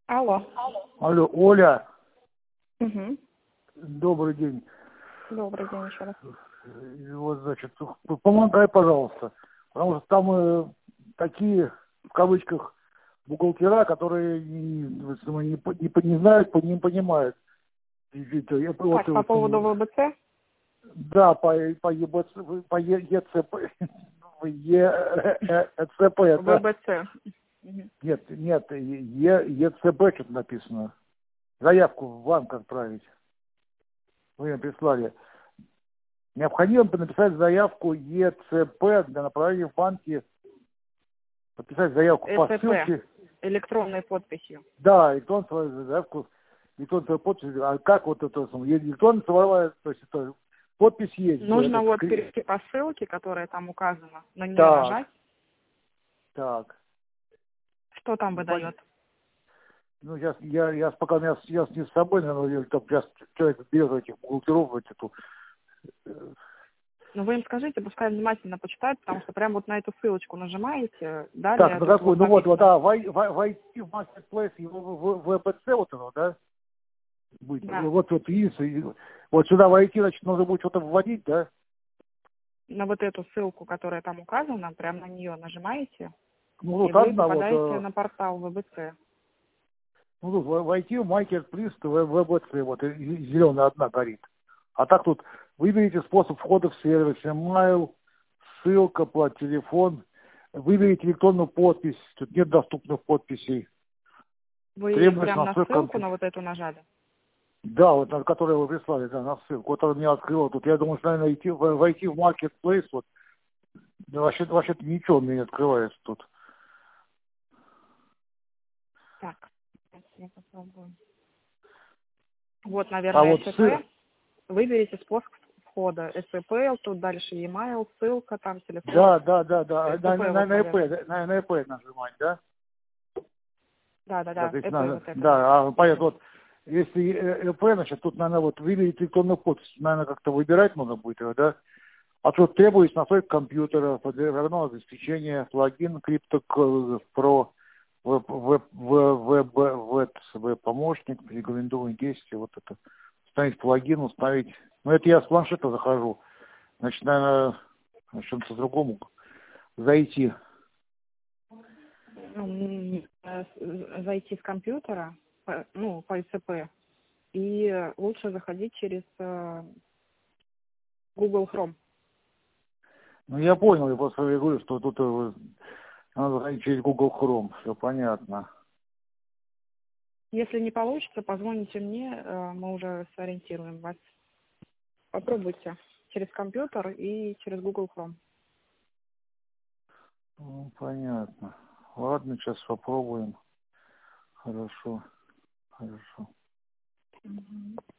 Алло. Алло, Оля, Угу. добрый день. Добрый день еще раз. Вот, значит, помогай, пожалуйста. Потому что там такие, в кавычках, бухгалтера, которые не знают, не понимают. Так, по поводу ВБЦ? Да, по ЕБЦ, по ЕЦП, ЕЦП, да. ВБЦ. Угу. Нет, ЕЦБ что-то написано. Заявку в банк отправить. Вы мне прислали. Необходимо написать заявку ЕЦП для направления в банке, подписать заявку по ЭЦП. ссылке. Электронной подписью. Да, электронную заявку, электронную подпись. А как вот это электронная цифровая, то есть это подпись есть. Нужно вот перейти по ссылке, которая там указана, на нее так, нажать. Так. Что там выдает? Ну, я пока у меня сейчас не с собой, наверное, сейчас человек берет этих бухгалтеров, эту. Ну, вы им скажите, пускай внимательно почитают, потому что прям вот на эту ссылочку нажимаете, далее... Так, на какую? Ну вот, да, войти в маркетплейс, в ВБЦ вот оно, да? Будет. Да. Вот видите, вот сюда войти, значит, нужно будет что-то вводить, да? На вот эту ссылку, которая там указана, прям на нее нажимаете, Ну, вот и вы одна попадаете на портал ВБЦ. ну, тут войти в маркетплейс, ВБЦ, вот, зеленая одна горит. А так тут выберите способ входа в сервис, mail, ссылка, телефон, выберите электронную подпись, тут нет доступных подписей. Вы Требуется прям на настройка ссылку компьютера. на вот эту нажали? Да, вот на которую вы прислали, да, на ссылку. Вот она мне открыла тут. Я думаю, что, наверное, войти в маркетплейс, вот, да, вообще ничего у меня не открывается тут. Так, я попробую. Вот, А наверное, вот СЦП. Выберите способ входа. СЦП, тут дальше e-mail, ссылка, там телефон. да. СЦП вот, наверное. На ИП нажимать, да? Да, Так, если ЭП надо, вот это. да, понятно, вот, если ИП, значит, тут, наверное, вот выберите электронную подпись, наверное, как-то выбирать нужно будет его, да? А тут требуется настройка компьютера, программного обеспечения, плагин CryptoPro, веб-помощник, рекомендованные действия, вот это. Установить плагин, установить. Ну, это я с планшета захожу. Значит, наверное, на чем-то другому зайти. Зайти с компьютера, по СЦП, и лучше заходить через Google Chrome. Ну, я понял, я просто говорю, что тут надо заходить через Google Chrome, все понятно. Если не получится, позвоните мне, мы уже сориентируем вас. Попробуйте через компьютер и через Google Chrome. Ну, понятно. Ладно, сейчас попробуем. Хорошо.